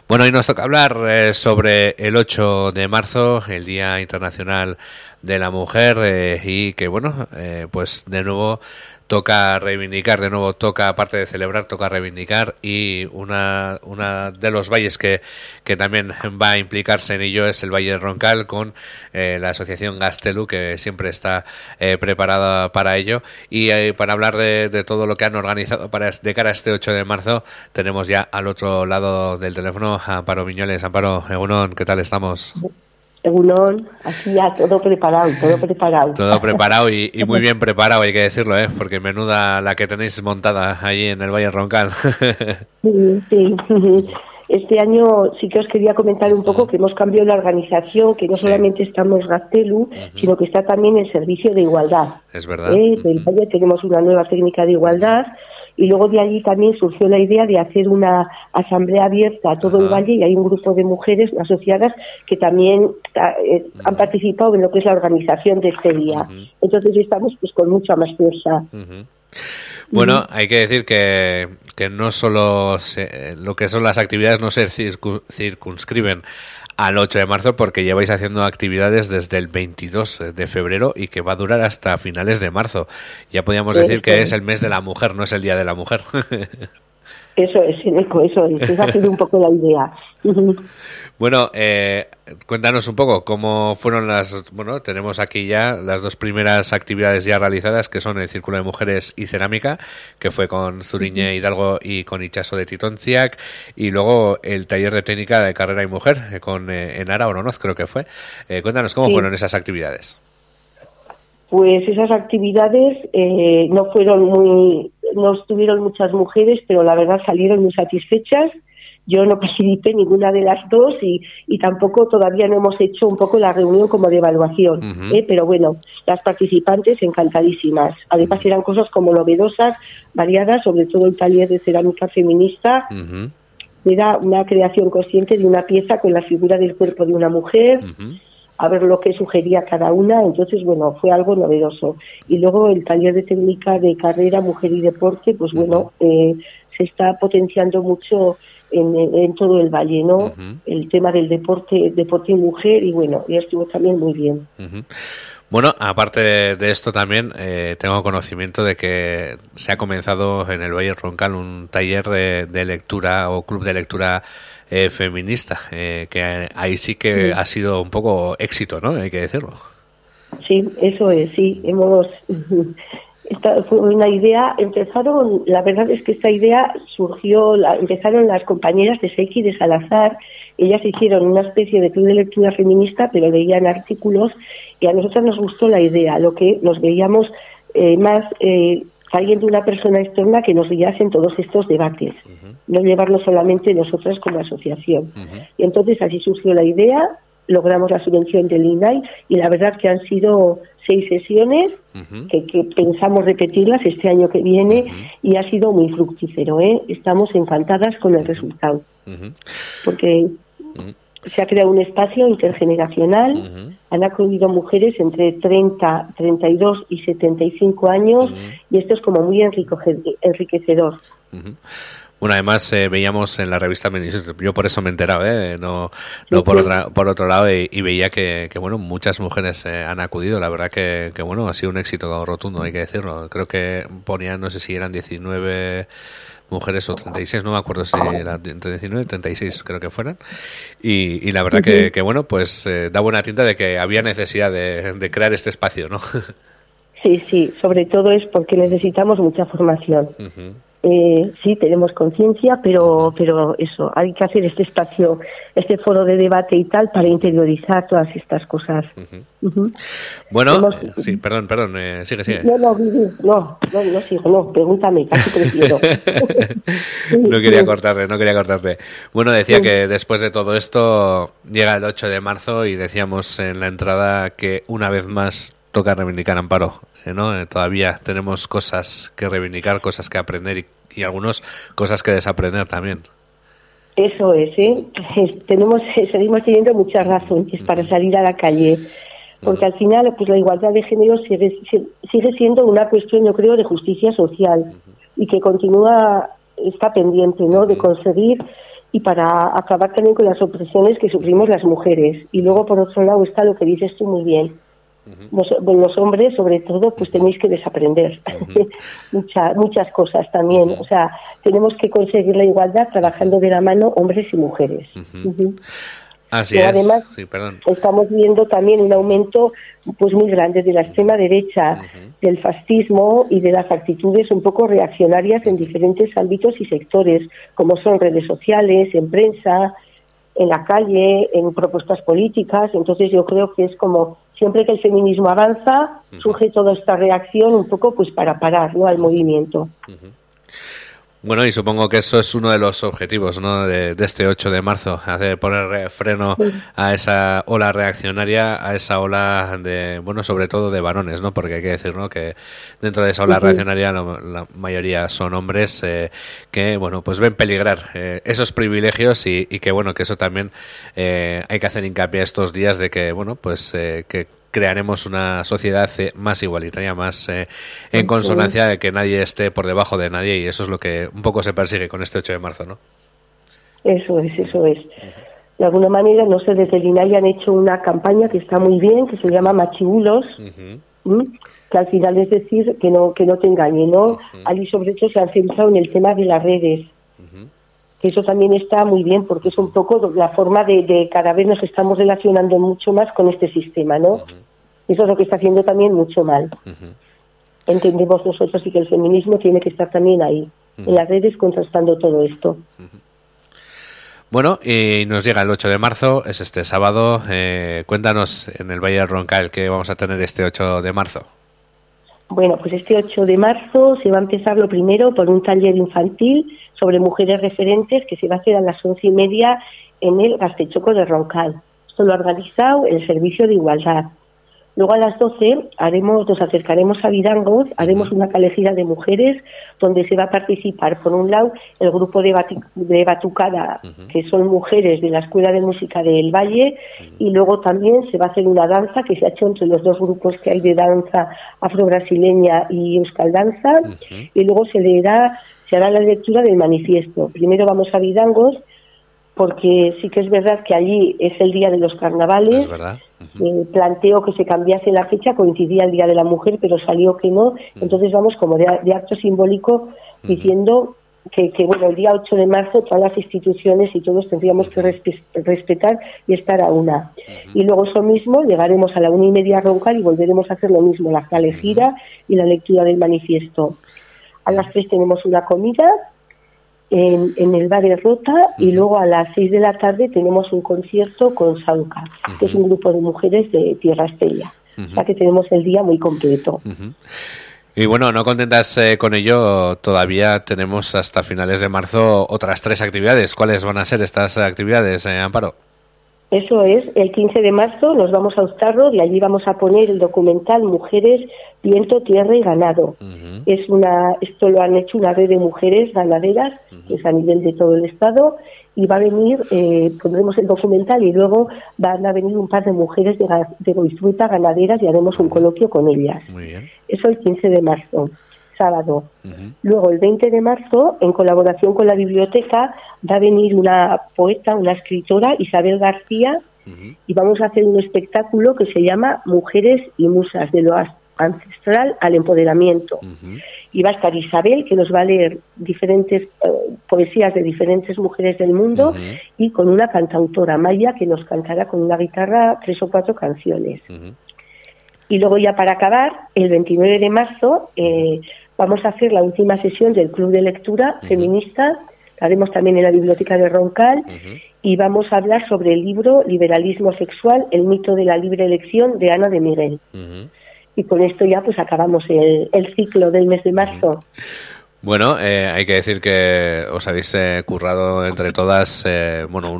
Bueno, hoy nos toca hablar sobre el 8 de marzo, el Día Internacional de la Mujer, y que, bueno, pues de nuevo toca reivindicar, aparte de celebrar, toca reivindicar, y una de los valles que también va a implicarse en ello es el Valle del Roncal, con la asociación Gaztelu, que siempre está preparada para ello. Y para hablar de todo lo que han organizado de cara a este 8 de marzo, tenemos ya al otro lado del teléfono a Amparo Viñoles. Amparo, Egunon, ¿qué tal estamos? Egunon, aquí ya todo preparado. Todo preparado y muy bien preparado, hay que decirlo, porque menuda la que tenéis montada allí en el Valle Roncal. Sí. Este año sí que os quería comentar un poco que hemos cambiado la organización, que no solamente estamos Gaztelu, sino que está también el Servicio de Igualdad. Es verdad. Del Valle tenemos una nueva técnica de igualdad. Y luego de allí también surgió la idea de hacer una asamblea abierta a todo el valle, y hay un grupo de mujeres asociadas que también han participado en lo que es la organización de este día. Entonces estamos pues con mucha más fuerza. Bueno, hay que decir que no solo lo que son las actividades no se circunscriben al 8 de marzo, porque lleváis haciendo actividades desde el 22 de febrero y que va a durar hasta finales de marzo. Ya podríamos decir que es el mes de la mujer, no es el Día de la Mujer. Eso es, esa ha sido un poco la idea. Bueno, cuéntanos un poco cómo fueron tenemos aquí ya las dos primeras actividades ya realizadas, que son el Círculo de Mujeres y Cerámica, que fue con Zuriñe Hidalgo y con Itxaso de Titontziak, y luego el taller de técnica de carrera y mujer con Enara Oronoz, creo que fue. Cuéntanos cómo fueron esas actividades. Pues esas actividades no estuvieron muchas mujeres, pero la verdad salieron muy satisfechas. Yo no participé en ninguna de las dos y tampoco todavía no hemos hecho un poco la reunión como de evaluación, pero bueno, las participantes encantadísimas. Además eran cosas como novedosas, variadas, sobre todo el taller de cerámica feminista. Era una creación consciente de una pieza con la figura del cuerpo de una mujer, a ver lo que sugería cada una. Entonces, bueno, fue algo novedoso. Y luego el taller de técnica de carrera, mujer y deporte, pues bueno, se está potenciando mucho en todo el valle, ¿no? El tema del deporte y mujer, y bueno, ya estuvo también muy bien. Bueno, aparte de esto también tengo conocimiento de que se ha comenzado en el Valle Roncal un taller de lectura o club de lectura feminista, que ahí sí que ha sido un poco éxito, ¿no? Hay que decirlo. Sí, eso es, sí. Esta fue una idea, la verdad es que esta idea empezaron las compañeras de Seiki de Salazar. Ellas hicieron una especie de club de lectura feminista, pero leían artículos, y a nosotras nos gustó la idea, lo que nos veíamos más trayendo una persona externa que nos guiase en todos estos debates, no llevarlo solamente nosotras como asociación. Y entonces así surgió la idea, logramos la subvención del INAI, y la verdad que han sido 6 sesiones que pensamos repetirlas este año que viene, y ha sido muy fructífero, Estamos encantadas con el resultado, porque se ha creado un espacio intergeneracional, han acudido mujeres entre 30, 32 y 75 años, y esto es como muy enriquecedor. Bueno, además veíamos en la revista, yo por eso me he enterado, no por otro lado, y veía que bueno, muchas mujeres han acudido. La verdad que bueno, ha sido un éxito rotundo, hay que decirlo. Creo que ponían, no sé si eran 19 mujeres o 36, no me acuerdo si era entre 19 y 36, creo que fueran. Y la verdad que bueno, pues da buena tinta de que había necesidad de crear este espacio, ¿no? Sí, sobre todo es porque necesitamos mucha formación. Sí, tenemos conciencia, pero eso, hay que hacer este espacio, este foro de debate y tal, para interiorizar todas estas cosas. Bueno, sí, perdón, sigue. No sigo, pregúntame, casi prefiero. No quería cortarte. Bueno, decía que después de todo esto llega el 8 de marzo y decíamos en la entrada que una vez más toca reivindicar, Amparo, ¿no? Todavía tenemos cosas que reivindicar, cosas que aprender y algunas cosas que desaprender también. Eso es, seguimos teniendo muchas razones para salir a la calle, porque al final pues la igualdad de género sigue siendo una cuestión, yo creo, de justicia social, y que está pendiente, ¿no?, de conseguir y para acabar también con las opresiones que sufrimos las mujeres. Y luego, por otro lado, está lo que dices tú muy bien. Los hombres, sobre todo, pues tenéis que desaprender muchas cosas también. O sea, tenemos que conseguir la igualdad trabajando de la mano hombres y mujeres. Así Pero es. además, Sí, perdón. estamos viendo también un aumento pues muy grande de la extrema derecha, del fascismo y de las actitudes un poco reaccionarias en diferentes ámbitos y sectores, como son redes sociales, en prensa, en la calle, en propuestas políticas. Entonces yo creo que es como siempre que el feminismo avanza, surge toda esta reacción un poco pues para parar, ¿no?, al movimiento. Bueno, y supongo que eso es uno de los objetivos, ¿no?, de este 8 de marzo, hacer poner freno a esa ola reaccionaria, a esa ola de, bueno, sobre todo de varones, ¿no? Porque hay que decir, ¿no?, que dentro de esa ola reaccionaria la mayoría son hombres que, bueno, pues ven peligrar esos privilegios y que, bueno, que eso también hay que hacer hincapié estos días de que, bueno, pues que crearemos una sociedad más igualitaria, más en consonancia, de que nadie esté por debajo de nadie, y eso es lo que un poco se persigue con este 8 de marzo, ¿no? Eso es. De alguna manera, no sé, desde el INAI han hecho una campaña que está muy bien, que se llama Machibulos, que al final es decir que no te engañen, ¿no? Allí sobre todo se han centrado en el tema de las redes. Que eso también está muy bien, porque es un poco la forma de cada vez nos estamos relacionando mucho más con este sistema, ¿no? Eso es lo que está haciendo también mucho mal. Entendemos nosotros y que el feminismo tiene que estar también ahí, en las redes, contrastando todo esto. Bueno, y nos llega el 8 de marzo, es este sábado. Cuéntanos en el Valle del Roncal qué vamos a tener este 8 de marzo. Bueno, pues este 8 de marzo se va a empezar lo primero por un taller infantil sobre mujeres referentes que se va a hacer a las 11:30 en el Gastechoco de Roncal. Esto lo ha organizado el Servicio de Igualdad. Luego a las 12 nos acercaremos a Vidangoz, haremos una calejira de mujeres donde se va a participar, por un lado, el grupo de Batucada, que son mujeres de la Escuela de Música del Valle, y luego también se va a hacer una danza que se ha hecho entre los dos grupos que hay de danza afro-brasileña y euskal danza, y luego se hará la lectura del manifiesto. Primero vamos a Vidangoz, porque sí que es verdad que allí es el día de los carnavales. Es verdad. Planteó que se cambiase la fecha, coincidía el Día de la Mujer, pero salió que no. Entonces vamos como de acto simbólico diciendo que bueno, el día 8 de marzo todas las instituciones y todos tendríamos que respetar y estar a una. Y luego eso mismo llegaremos a la 1:30 a Roncal y volveremos a hacer lo mismo, la calejira y la lectura del manifiesto. A las 3 tenemos una comida en el bar de Rota, y luego a las 6 de la tarde tenemos un concierto con Sauca, que es un grupo de mujeres de Tierra Estella. O sea que tenemos el día muy completo. Y bueno, no contentas con ello, todavía tenemos hasta finales de marzo otras 3 actividades. ¿Cuáles van a ser estas actividades, Amparo? Eso es, el 15 de marzo nos vamos a Uztarro y allí vamos a poner el documental Mujeres, Viento, Tierra y Ganado. Esto lo han hecho una red de mujeres ganaderas, que es a nivel de todo el estado, y va a venir, pondremos el documental y luego van a venir un par de mujeres de Goizueta, ganaderas, y haremos un coloquio con ellas. Muy bien. Eso el 15 de marzo. Sábado. Luego, el 20 de marzo, en colaboración con la biblioteca, va a venir una poeta, una escritora, Isabel García, y vamos a hacer un espectáculo que se llama Mujeres y Musas, de lo ancestral al empoderamiento. Y va a estar Isabel, que nos va a leer diferentes poesías de diferentes mujeres del mundo, y con una cantautora, Maya, que nos cantará con una guitarra 3 o 4 canciones. Y luego, ya para acabar, el 29 de marzo vamos a hacer la última sesión del Club de Lectura Feminista, la haremos también en la Biblioteca de Roncal, y vamos a hablar sobre el libro Liberalismo Sexual, el mito de la libre elección, de Ana de Miguel. Y con esto ya pues acabamos el ciclo del mes de marzo. Bueno, hay que decir que os habéis currado entre todas, bueno,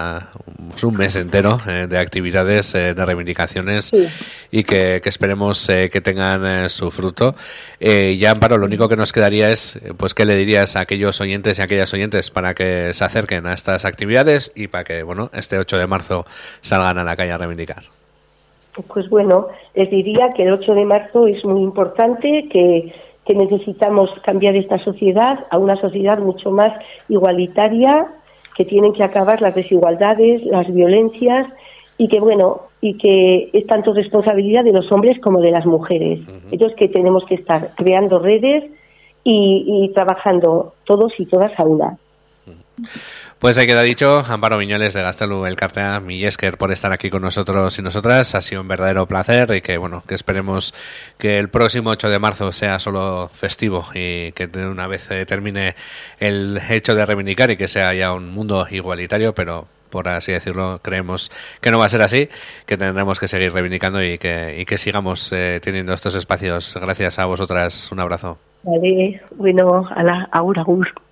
un mes entero de actividades, de reivindicaciones, y que esperemos que tengan su fruto. Ya, Amparo, lo único que nos quedaría es, pues, ¿qué le dirías a aquellos oyentes y a aquellas oyentes para que se acerquen a estas actividades y para que, bueno, este 8 de marzo salgan a la calle a reivindicar? Pues bueno, les diría que el 8 de marzo es muy importante, que necesitamos cambiar esta sociedad a una sociedad mucho más igualitaria, que tienen que acabar las desigualdades, las violencias, y que bueno, y que es tanto responsabilidad de los hombres como de las mujeres. Entonces que tenemos que estar creando redes y trabajando todos y todas a una. Pues ahí queda dicho. Amparo Viñoles de Gaztelu Elkartea, mila esker por estar aquí con nosotros y nosotras. Ha sido un verdadero placer y que bueno, que esperemos que el próximo 8 de marzo sea solo festivo y que de una vez termine el hecho de reivindicar y que sea ya un mundo igualitario, pero por así decirlo, creemos que no va a ser así, que tendremos que seguir reivindicando y que sigamos teniendo estos espacios. Gracias a vosotras. Un abrazo. Vale, bueno, agur, agur.